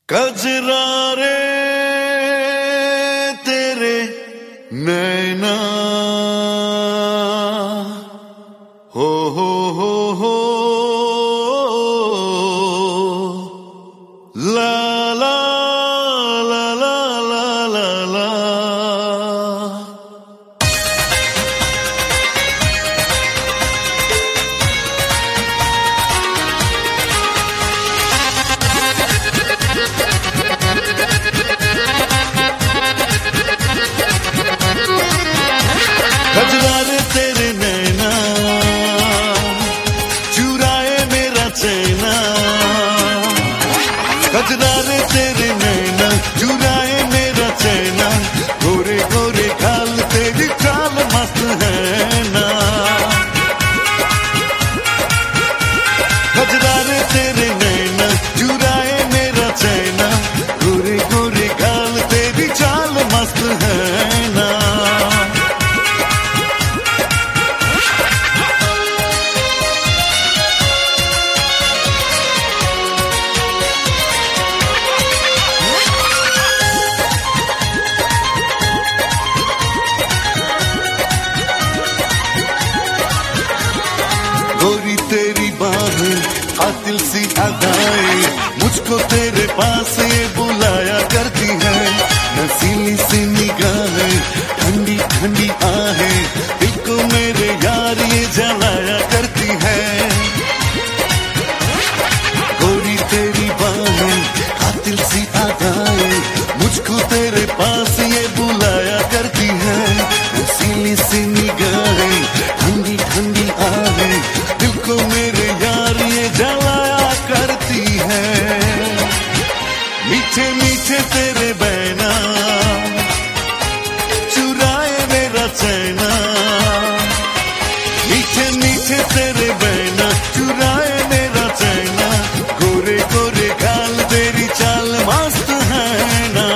कजरा रे तेरे नैना हो ला ला ला ला ला ला ला। कजरा रे तेरे नैना चुराए मेरा चैना, कजरा रे तेरे नैना चुराए मेरा चैना, गोरे गोरे खाल तेरी चाल मस्त है ना। कजरा रे तेरे नैना चुराए मेरा चैना, गोरे गोरे खाल तेरी चाल मस्त है ना। गोरी तेरी बाहें कातिल सी अदाएं मुझको तेरे पास ये बुलाया करती है। नसीली सी निगाहें ठंडी ठंडी आहें दिल को मेरे यार ये जलाया करती है। गोरी तेरी बाहें कातिल सी अदाएं मुझको तेरे पास ये बुलाया करती है। नसीली सी निगाहें ठंडी ठंडी आहें दिल को मेरे यार ये जलाया करती है। मीठे मीठे तेरे बैना चुराए मेरा चैना, मीठे मीठे तेरे बैना चुराए मेरा चैना, गोरे गोरे गाल तेरी चाल मस्त है ना।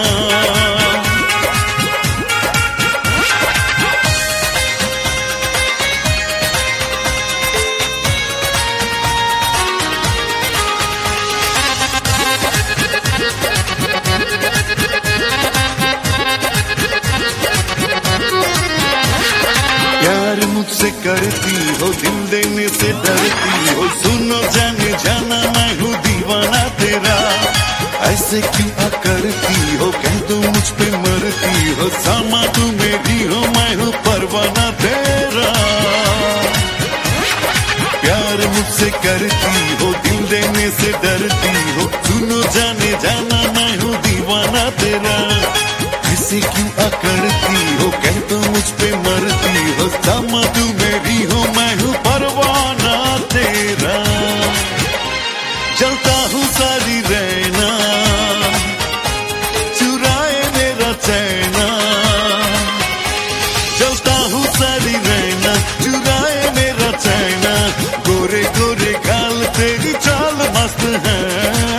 प्यार मुझसे करती हो दिल देने से डरती हो, सुनो जाने जाना मैं हूँ दीवाना तेरा। ऐसे क्यों करती हो कह दो मुझ पे मरती हो, सामा तू मेरी हो मैं हूँ परवाना तेरा। प्यार मुझसे करती हो दिल देने से डरती हो, सुनो जाने जाना मैं हूँ दीवाना तेरा। ऐसे क्यों करती हो कह दो मुझ पे मरती हो, सामा तू मेरी हो मैं हूँ परवाना तेरा। जलता हूँ सारी रहना चुराए मेरा चैना, जलता हूँ सारी रहना चुराए मेरा चैना, गोरे गोरे गाल तेरी चाल मस्त है।